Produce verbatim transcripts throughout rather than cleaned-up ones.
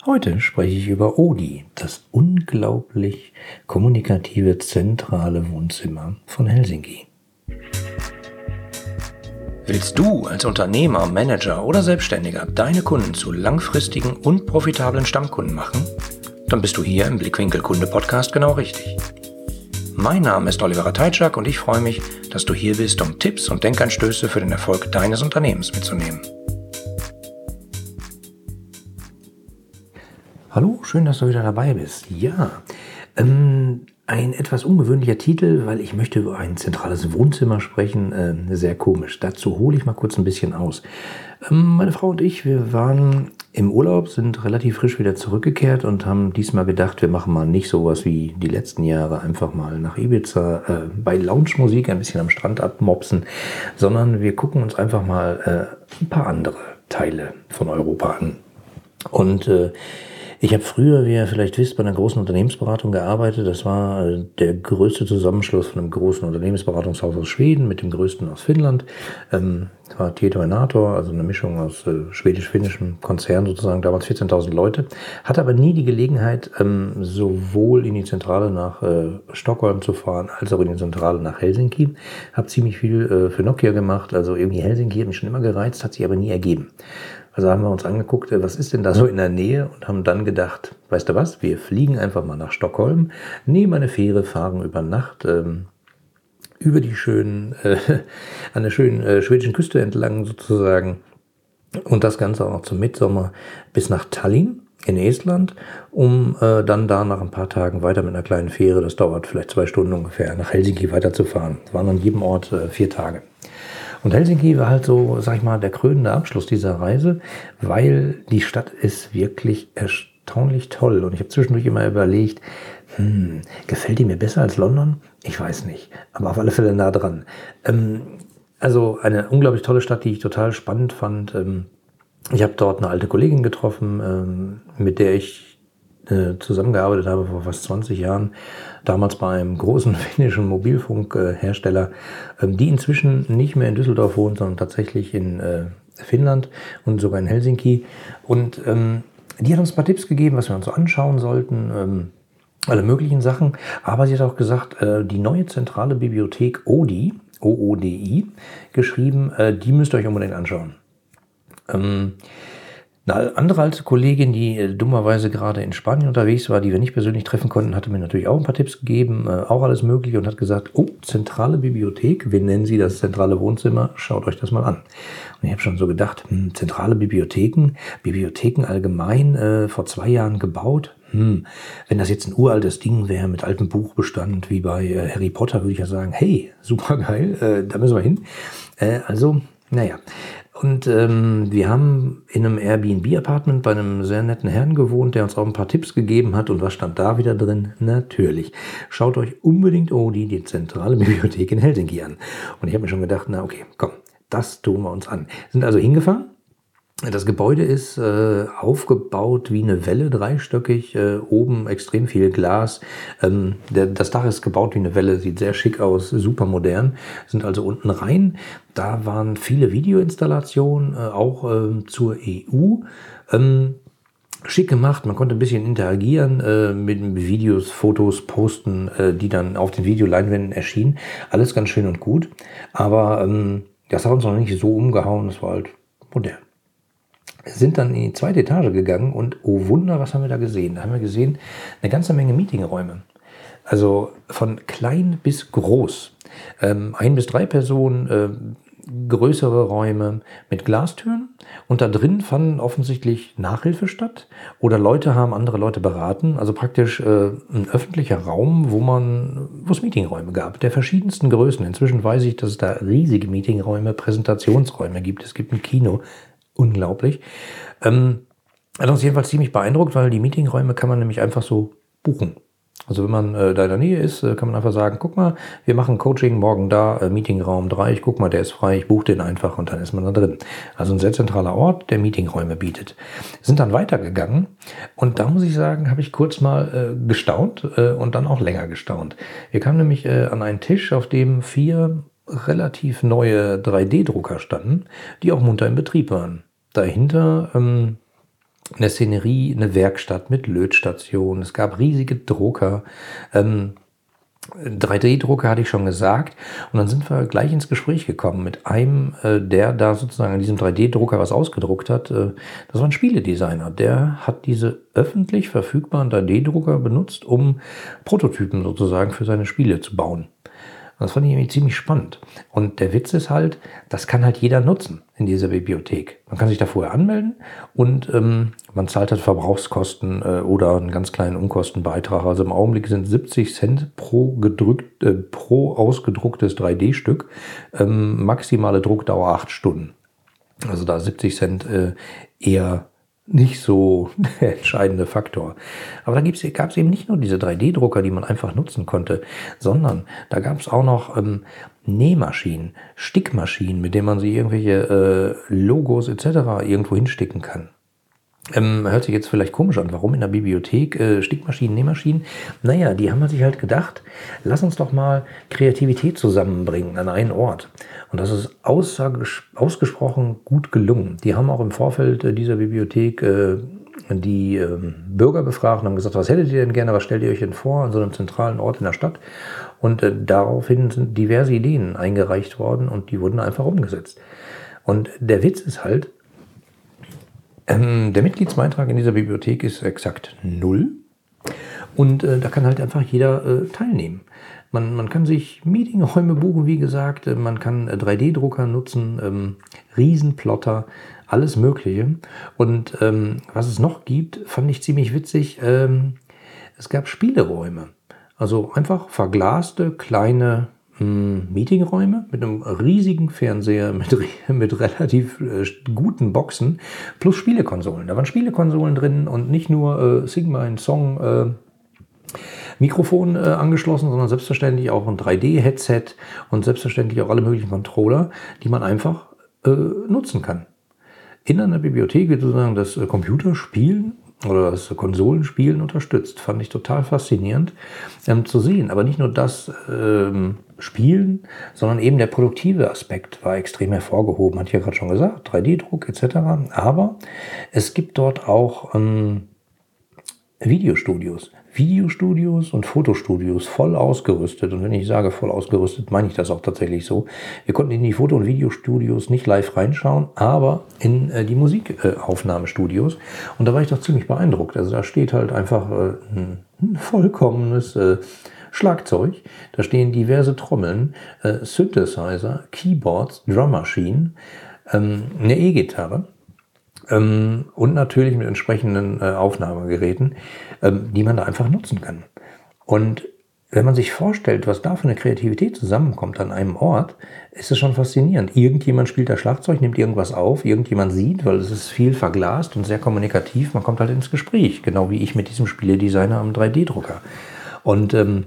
Heute spreche ich über Oodi, das unglaublich kommunikative zentrale Wohnzimmer von Helsinki. Willst du als Unternehmer, Manager oder Selbstständiger deine Kunden zu langfristigen und profitablen Stammkunden machen? Dann bist du hier im Blickwinkel Kunde Podcast genau richtig. Mein Name ist Oliver Ratajczak und ich freue mich, dass du hier bist, um Tipps und Denkanstöße für den Erfolg deines Unternehmens mitzunehmen. Hallo, schön, dass du wieder dabei bist. Ja, ähm, ein etwas ungewöhnlicher Titel, weil ich möchte über ein zentrales Wohnzimmer sprechen. Äh, sehr komisch. Dazu hole ich mal kurz ein bisschen aus. Ähm, meine Frau und ich, wir waren im Urlaub, sind relativ frisch wieder zurückgekehrt und haben diesmal gedacht, wir machen mal nicht sowas wie die letzten Jahre, einfach mal nach Ibiza äh, bei Lounge-Musik ein bisschen am Strand abmopsen, sondern wir gucken uns einfach mal äh, ein paar andere Teile von Europa an. Und äh, Ich habe früher, wie ihr vielleicht wisst, bei einer großen Unternehmensberatung gearbeitet. Das war der größte Zusammenschluss von einem großen Unternehmensberatungshaus aus Schweden mit dem größten aus Finnland. Ähm, das war Tietoenator, also eine Mischung aus äh, schwedisch-finnischem Konzern sozusagen, damals vierzehntausend Leute. Hatte aber nie die Gelegenheit, ähm, sowohl in die Zentrale nach äh, Stockholm zu fahren, als auch in die Zentrale nach Helsinki. Habe ziemlich viel äh, für Nokia gemacht, also irgendwie Helsinki hat mich schon immer gereizt, hat sich aber nie ergeben. Also haben wir uns angeguckt, was ist denn da so in der Nähe und haben dann gedacht, weißt du was, wir fliegen einfach mal nach Stockholm, nehmen eine Fähre, fahren über Nacht ähm, über die schönen, äh, an der schönen äh, schwedischen Küste entlang sozusagen und das Ganze auch noch zum Mitsommer bis nach Tallinn in Estland, um äh, dann da nach ein paar Tagen weiter mit einer kleinen Fähre, das dauert vielleicht zwei Stunden ungefähr, nach Helsinki weiterzufahren. Das waren an jedem Ort äh, vier Tage. Und Helsinki war halt so, sag ich mal, der krönende Abschluss dieser Reise, weil die Stadt ist wirklich erstaunlich toll. Und ich habe zwischendurch immer überlegt, hm, gefällt die mir besser als London? Ich weiß nicht, aber auf alle Fälle nah dran. Ähm, also eine unglaublich tolle Stadt, die ich total spannend fand. Ähm, ich habe dort eine alte Kollegin getroffen, ähm, mit der ich zusammengearbeitet habe vor fast zwanzig Jahren, damals bei einem großen finnischen Mobilfunkhersteller, die inzwischen nicht mehr in Düsseldorf wohnt, sondern tatsächlich in Finnland und sogar in Helsinki. Und ähm, die hat uns ein paar Tipps gegeben, was wir uns so anschauen sollten, ähm, alle möglichen Sachen. Aber sie hat auch gesagt, äh, die neue zentrale Bibliothek Oodi, O O D I, geschrieben, äh, die müsst ihr euch unbedingt anschauen. Ähm, Eine andere alte Kollegin, die äh, dummerweise gerade in Spanien unterwegs war, die wir nicht persönlich treffen konnten, hatte mir natürlich auch ein paar Tipps gegeben, äh, auch alles Mögliche und hat gesagt, oh, zentrale Bibliothek, wir nennen sie das zentrale Wohnzimmer, schaut euch das mal an. Und ich habe schon so gedacht, hm, zentrale Bibliotheken, Bibliotheken allgemein, äh, vor zwei Jahren gebaut, hm, wenn das jetzt ein uraltes Ding wäre mit altem Buchbestand, wie bei äh, Harry Potter, würde ich ja sagen, hey, super geil, äh, da müssen wir hin. Äh, also, naja. Und ähm, wir haben in einem Airbnb-Apartment bei einem sehr netten Herrn gewohnt, der uns auch ein paar Tipps gegeben hat. Und was stand da wieder drin? Natürlich. Schaut euch unbedingt Oodi, die zentrale Bibliothek in Helsinki an. Und ich habe mir schon gedacht, na okay, komm, das tun wir uns an. Sind also hingefahren. Das Gebäude ist äh, aufgebaut wie eine Welle, dreistöckig, äh, oben extrem viel Glas. Ähm, der, das Dach ist gebaut wie eine Welle, sieht sehr schick aus, super modern. Sind also unten rein. Da waren viele Videoinstallationen, äh, auch äh, zur E U. Ähm, schick gemacht, man konnte ein bisschen interagieren äh, mit Videos, Fotos posten, äh, die dann auf den Videoleinwänden erschienen. Alles ganz schön und gut, aber ähm, das hat uns noch nicht so umgehauen, das war halt modern. Wir sind dann in die zweite Etage gegangen und oh Wunder, was haben wir da gesehen? Da haben wir gesehen eine ganze Menge Meetingräume. Also von klein bis groß. Ähm, ein bis drei Personen, äh, größere Räume mit Glastüren. Und da drin fanden offensichtlich Nachhilfe statt oder Leute haben andere Leute beraten. Also praktisch äh, ein öffentlicher Raum, wo man, wo es Meetingräume gab, der verschiedensten Größen. Inzwischen weiß ich, dass es da riesige Meetingräume, Präsentationsräume gibt. Es gibt ein Kino. Unglaublich. Ähm, hat uns jedenfalls ziemlich beeindruckt, weil die Meetingräume kann man nämlich einfach so buchen. Also wenn man äh, da in der Nähe ist, äh, kann man einfach sagen, guck mal, wir machen Coaching morgen da, äh, Meetingraum drei, ich guck mal, der ist frei, ich buche den einfach und dann ist man da drin. Also ein sehr zentraler Ort, der Meetingräume bietet. Sind dann weitergegangen und da muss ich sagen, habe ich kurz mal äh, gestaunt äh, und dann auch länger gestaunt. Wir kamen nämlich äh, an einen Tisch, auf dem vier relativ neue drei D Drucker standen, die auch munter in Betrieb waren. Dahinter ähm, in der Szenerie eine Werkstatt mit Lötstation. Es gab riesige Drucker. Ähm, drei D Drucker hatte ich schon gesagt. Und dann sind wir gleich ins Gespräch gekommen mit einem, äh, der da sozusagen an diesem drei D Drucker was ausgedruckt hat. Äh, das war ein Spieledesigner. Der hat diese öffentlich verfügbaren drei D Drucker benutzt, um Prototypen sozusagen für seine Spiele zu bauen. Das fand ich irgendwie ziemlich spannend. Und der Witz ist halt, das kann halt jeder nutzen in dieser Bibliothek. Man kann sich da vorher anmelden und ähm, man zahlt halt Verbrauchskosten äh, oder einen ganz kleinen Unkostenbeitrag. Also im Augenblick sind siebzig Cent pro, gedrückt, äh, pro ausgedrucktes drei D Stück. Ähm, maximale Druckdauer acht Stunden. Also da siebzig Cent äh, eher nicht so der entscheidende Faktor. Aber da gab es eben nicht nur diese drei D Drucker, die man einfach nutzen konnte, sondern da gab es auch noch ähm, Nähmaschinen, Stickmaschinen, mit denen man sich irgendwelche äh, Logos et cetera irgendwo hinsticken kann. Ähm, hört sich jetzt vielleicht komisch an, warum in der Bibliothek äh, Stickmaschinen, Nähmaschinen? Naja, die haben sich halt gedacht, lass uns doch mal Kreativität zusammenbringen an einen Ort. Und das ist ausgesprochen gut gelungen. Die haben auch im Vorfeld äh, dieser Bibliothek äh, die äh, Bürger befragt und haben gesagt, was hättet ihr denn gerne, was stellt ihr euch denn vor an so einem zentralen Ort in der Stadt? Und äh, daraufhin sind diverse Ideen eingereicht worden und die wurden einfach umgesetzt. Und der Witz ist halt, Ähm, der Mitgliedsbeitrag in dieser Bibliothek ist exakt null und äh, da kann halt einfach jeder äh, teilnehmen. Man, man kann sich Meetingräume buchen, wie gesagt, äh, man kann äh, drei D Drucker nutzen, ähm, Riesenplotter, alles Mögliche. Und ähm, was es noch gibt, fand ich ziemlich witzig, ähm, es gab Spieleräume. Also einfach verglaste kleine Meetingräume mit einem riesigen Fernseher, mit, mit relativ äh, guten Boxen plus Spielekonsolen. Da waren Spielekonsolen drin und nicht nur äh, Sigma ein Song äh, Mikrofon äh, angeschlossen, sondern selbstverständlich auch ein drei D Headset und selbstverständlich auch alle möglichen Controller, die man einfach äh, nutzen kann. In einer Bibliothek wird sozusagen das äh, Computerspielen oder das Konsolenspielen unterstützt. Fand ich total faszinierend ähm, zu sehen. Aber nicht nur das ähm, Spielen, sondern eben der produktive Aspekt war extrem hervorgehoben. Hatte ich ja gerade schon gesagt, drei D Druck et cetera. Aber es gibt dort auch ähm, Videostudios. Videostudios und Fotostudios voll ausgerüstet. Und wenn ich sage voll ausgerüstet, meine ich das auch tatsächlich so. Wir konnten in die Foto- und Videostudios nicht live reinschauen, aber in äh, die Musikaufnahmestudios. Und da war ich doch ziemlich beeindruckt. Also da steht halt einfach äh, ein, ein vollkommenes äh, Schlagzeug. Da stehen diverse Trommeln, äh, Synthesizer, Keyboards, Drummaschinen, ähm, eine E-Gitarre. Ähm, und natürlich mit entsprechenden äh, Aufnahmegeräten, ähm, die man da einfach nutzen kann. Und wenn man sich vorstellt, was da für eine Kreativität zusammenkommt an einem Ort, ist es schon faszinierend. Irgendjemand spielt da Schlagzeug, nimmt irgendwas auf, irgendjemand sieht, weil es ist viel verglast und sehr kommunikativ, man kommt halt ins Gespräch, genau wie ich mit diesem Spieledesigner am drei D Drucker. Und ähm,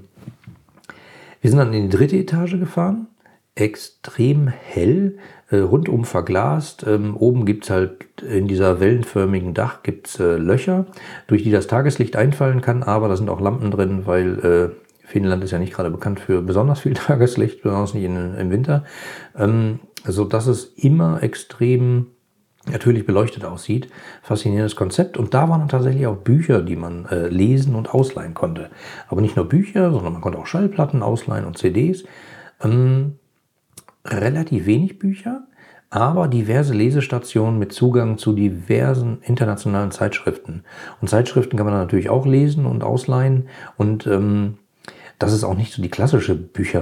wir sind dann in die dritte Etage gefahren, extrem hell, äh, rundum verglast. Ähm, oben gibt es halt in dieser wellenförmigen Dach gibt's, äh, Löcher, durch die das Tageslicht einfallen kann, aber da sind auch Lampen drin, weil äh, Finnland ist ja nicht gerade bekannt für besonders viel Tageslicht, besonders nicht in, im Winter. Ähm, also dass es immer extrem natürlich beleuchtet aussieht. Faszinierendes Konzept. Und da waren dann tatsächlich auch Bücher, die man äh, lesen und ausleihen konnte. Aber nicht nur Bücher, sondern man konnte auch Schallplatten ausleihen und C Ds. Ähm, relativ wenig Bücher, aber diverse Lesestationen mit Zugang zu diversen internationalen Zeitschriften. Und Zeitschriften kann man natürlich auch lesen und ausleihen. Und ähm, das ist auch nicht so die klassische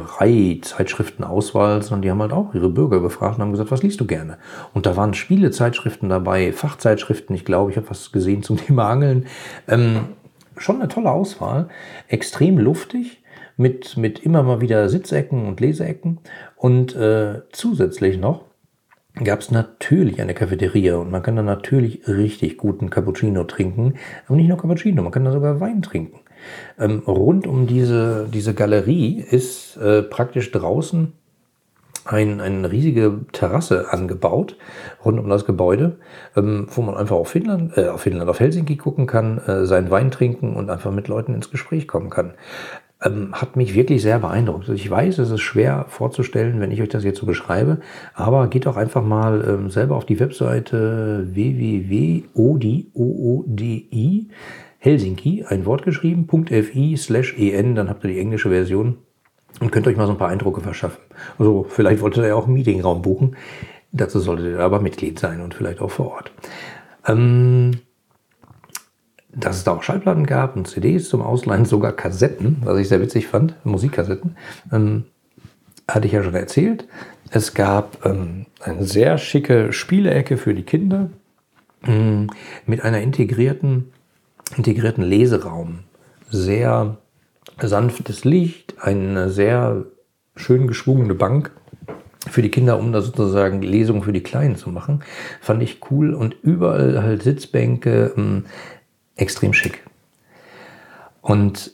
Bücherei-Zeitschriftenauswahl, sondern die haben halt auch ihre Bürger befragt und haben gesagt, was liest du gerne? Und da waren Spielezeitschriften dabei, Fachzeitschriften, ich glaube, ich habe was gesehen zum Thema Angeln. Ähm, schon eine tolle Auswahl, extrem luftig. Mit, mit immer mal wieder Sitzecken und Leseecken. Und äh, zusätzlich noch gab es natürlich eine Cafeteria und man kann da natürlich richtig guten Cappuccino trinken. Aber nicht nur Cappuccino, man kann da sogar Wein trinken. Ähm, rund um diese, diese Galerie ist äh, praktisch draußen ein, eine riesige Terrasse angebaut, rund um das Gebäude, ähm, wo man einfach auf Finnland, äh, auf Finnland, auf Helsinki gucken kann, äh, seinen Wein trinken und einfach mit Leuten ins Gespräch kommen kann. ähm, hat mich wirklich sehr beeindruckt. Also ich weiß, es ist schwer vorzustellen, wenn ich euch das jetzt so beschreibe, aber geht doch einfach mal ähm, selber auf die Webseite w w w punkt odi, o o d i, Helsinki, ein Wort geschrieben, .fi slash en, dann habt ihr die englische Version und könnt euch mal so ein paar Eindrücke verschaffen. Also vielleicht wolltet ihr ja auch einen Meetingraum buchen, dazu solltet ihr aber Mitglied sein und vielleicht auch vor Ort. Ähm, dass es da auch Schallplatten gab und C Ds zum Ausleihen, sogar Kassetten, was ich sehr witzig fand, Musikkassetten, ähm, hatte ich ja schon erzählt. Es gab ähm, eine sehr schicke Spielecke für die Kinder ähm, mit einer integrierten, integrierten Leseraum. Sehr sanftes Licht, eine sehr schön geschwungene Bank für die Kinder, um da sozusagen Lesungen für die Kleinen zu machen. Fand ich cool und überall halt Sitzbänke, ähm, extrem schick. Und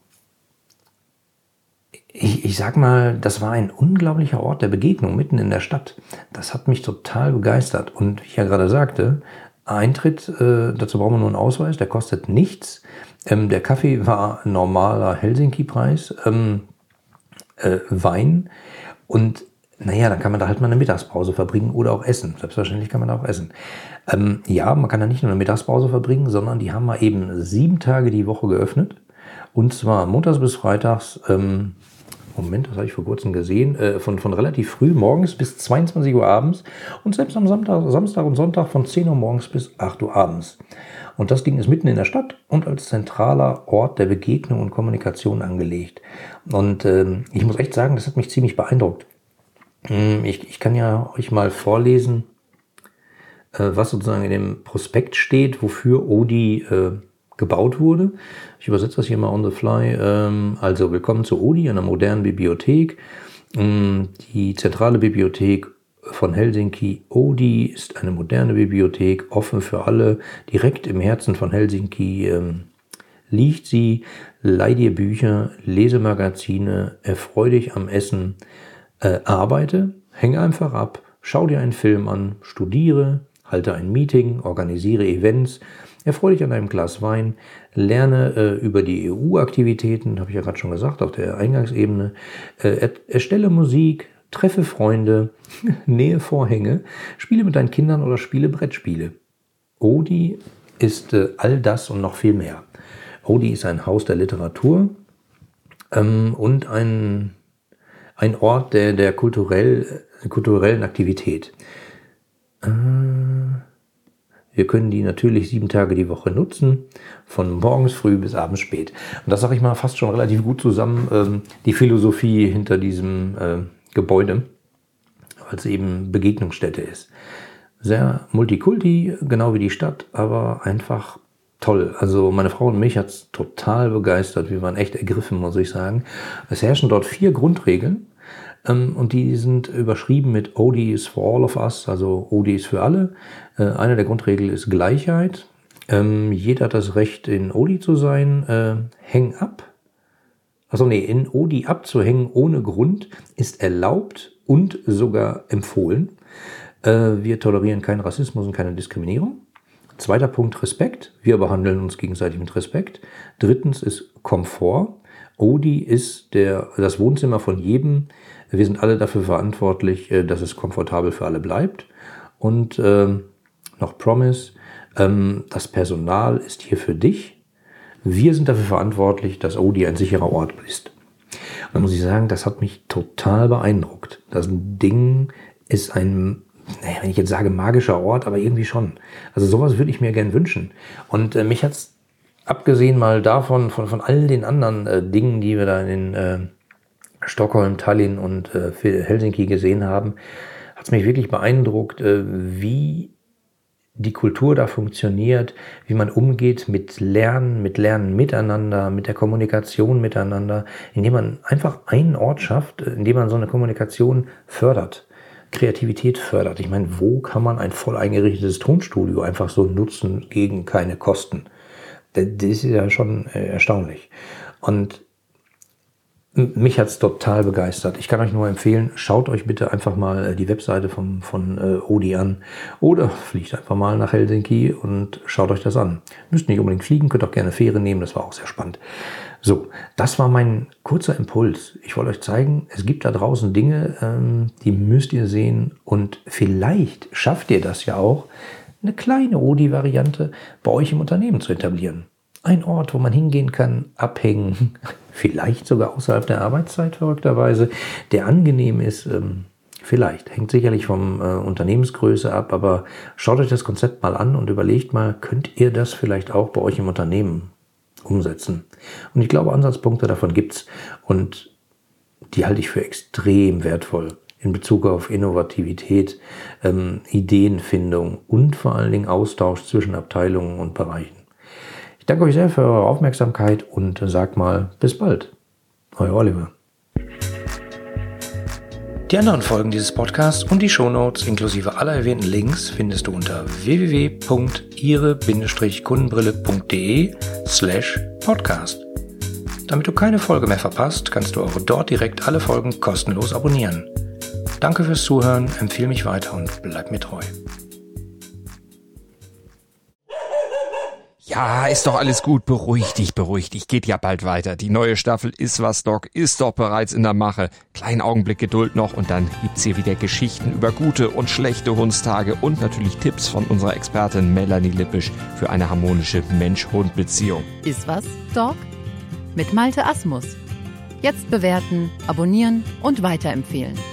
ich, ich sag mal, das war ein unglaublicher Ort der Begegnung mitten in der Stadt. Das hat mich total begeistert. Und wie ich ja gerade sagte, Eintritt, äh, dazu brauchen wir nur einen Ausweis, der kostet nichts. Ähm, der Kaffee war normaler Helsinki-Preis, ähm, äh, Wein und naja, dann kann man da halt mal eine Mittagspause verbringen oder auch essen. Selbstverständlich kann man da auch essen. Ähm, ja, man kann da nicht nur eine Mittagspause verbringen, sondern die haben mal eben sieben Tage die Woche geöffnet. Und zwar montags bis freitags, ähm, Moment, das habe ich vor kurzem gesehen, äh, von, von relativ früh morgens bis zweiundzwanzig Uhr abends und selbst am Samstag, Samstag und Sonntag von zehn Uhr morgens bis acht Uhr abends. Und das Ding ist mitten in der Stadt und als zentraler Ort der Begegnung und Kommunikation angelegt. Und ähm, ich muss echt sagen, das hat mich ziemlich beeindruckt. Ich, ich kann ja euch mal vorlesen, äh, was sozusagen in dem Prospekt steht, wofür Odi äh, gebaut wurde. Ich übersetze das hier mal on the fly. Ähm, also willkommen zu Odi, einer modernen Bibliothek. Ähm, die zentrale Bibliothek von Helsinki, Odi, ist eine moderne Bibliothek, offen für alle. Direkt im Herzen von Helsinki ähm, liegt sie. Leih dir Bücher, lese Magazine, erfreu dich am Essen. Äh, arbeite, hänge einfach ab, schau dir einen Film an, studiere, halte ein Meeting, organisiere Events, erfreue dich an einem Glas Wein, lerne äh, über die E U-Aktivitäten, habe ich ja gerade schon gesagt, auf der Eingangsebene, äh, er, erstelle Musik, treffe Freunde, nähe Vorhänge, spiele mit deinen Kindern oder spiele Brettspiele. Odi ist äh, all das und noch viel mehr. Odi ist ein Haus der Literatur ähm, und ein Ein Ort der, der kulturell, kulturellen Aktivität. Äh, wir können die natürlich sieben Tage die Woche nutzen, von morgens früh bis abends spät. Und das sage ich mal fast schon relativ gut zusammen, ähm, die Philosophie hinter diesem äh, Gebäude, weil es eben Begegnungsstätte ist. Sehr multikulti, genau wie die Stadt, aber einfach toll. Also meine Frau und mich hat es total begeistert. Wir waren echt ergriffen, muss ich sagen. Es herrschen dort vier Grundregeln. Ähm, und die sind überschrieben mit Odi is for all of us, also Odi ist für alle. Äh, eine der Grundregeln ist Gleichheit. Ähm, jeder hat das Recht, in Odi zu sein. Äh, häng ab. Also nee, in Odi abzuhängen ohne Grund ist erlaubt und sogar empfohlen. Äh, wir tolerieren keinen Rassismus und keine Diskriminierung. Zweiter Punkt, Respekt. Wir behandeln uns gegenseitig mit Respekt. Drittens ist Komfort. Odi ist der, das Wohnzimmer von jedem. Wir sind alle dafür verantwortlich, dass es komfortabel für alle bleibt. Und ähm, noch Promise, ähm, das Personal ist hier für dich. Wir sind dafür verantwortlich, dass Odi ein sicherer Ort ist. Und da muss ich sagen, das hat mich total beeindruckt. Das Ding ist ein, naja, wenn ich jetzt sage magischer Ort, aber irgendwie schon. Also sowas würde ich mir gern wünschen. Und äh, mich hat's abgesehen mal davon, von, von all den anderen äh, Dingen, die wir da in äh, Stockholm, Tallinn und äh, Helsinki gesehen haben, hat es mich wirklich beeindruckt, äh, wie die Kultur da funktioniert, wie man umgeht mit Lernen, mit Lernen miteinander, mit der Kommunikation miteinander, indem man einfach einen Ort schafft, indem man so eine Kommunikation fördert, Kreativität fördert. Ich meine, wo kann man ein voll eingerichtetes Tonstudio einfach so nutzen gegen keine Kosten? Das ist ja schon erstaunlich. Und Mich hat es total begeistert. Ich kann euch nur empfehlen, schaut euch bitte einfach mal die Webseite vom, von äh, Audi an oder fliegt einfach mal nach Helsinki und schaut euch das an. Müsst nicht unbedingt fliegen, könnt auch gerne Fähre nehmen, das war auch sehr spannend. So, das war mein kurzer Impuls. Ich wollte euch zeigen, es gibt da draußen Dinge, ähm, die müsst ihr sehen und vielleicht schafft ihr das ja auch, eine kleine Audi-Variante bei euch im Unternehmen zu etablieren. Ein Ort, wo man hingehen kann, abhängen, vielleicht sogar außerhalb der Arbeitszeit verrückterweise, der angenehm ist, ähm, vielleicht, hängt sicherlich vom äh, Unternehmensgröße ab, aber schaut euch das Konzept mal an und überlegt mal, könnt ihr das vielleicht auch bei euch im Unternehmen umsetzen? Und ich glaube, Ansatzpunkte davon gibt's und die halte ich für extrem wertvoll in Bezug auf Innovativität, ähm, Ideenfindung und vor allen Dingen Austausch zwischen Abteilungen und Bereichen. Ich danke euch sehr für eure Aufmerksamkeit und sag mal bis bald. Euer Oliver. Die anderen Folgen dieses Podcasts und die Shownotes inklusive aller erwähnten Links findest du unter w w w punkt ihre Bindestrich kundenbrille punkt de slash podcast. Damit du keine Folge mehr verpasst, kannst du auch dort direkt alle Folgen kostenlos abonnieren. Danke fürs Zuhören, empfehle mich weiter und bleib mir treu. Ja, ist doch alles gut. Beruhig dich, beruhig dich. Geht ja bald weiter. Die neue Staffel Ist was, Doc ist doch bereits in der Mache. Kleinen Augenblick Geduld noch und dann gibt's hier wieder Geschichten über gute und schlechte Hundstage und natürlich Tipps von unserer Expertin Melanie Lippisch für eine harmonische Mensch-Hund-Beziehung. Ist was, Doc? Mit Malte Asmus. Jetzt bewerten, abonnieren und weiterempfehlen.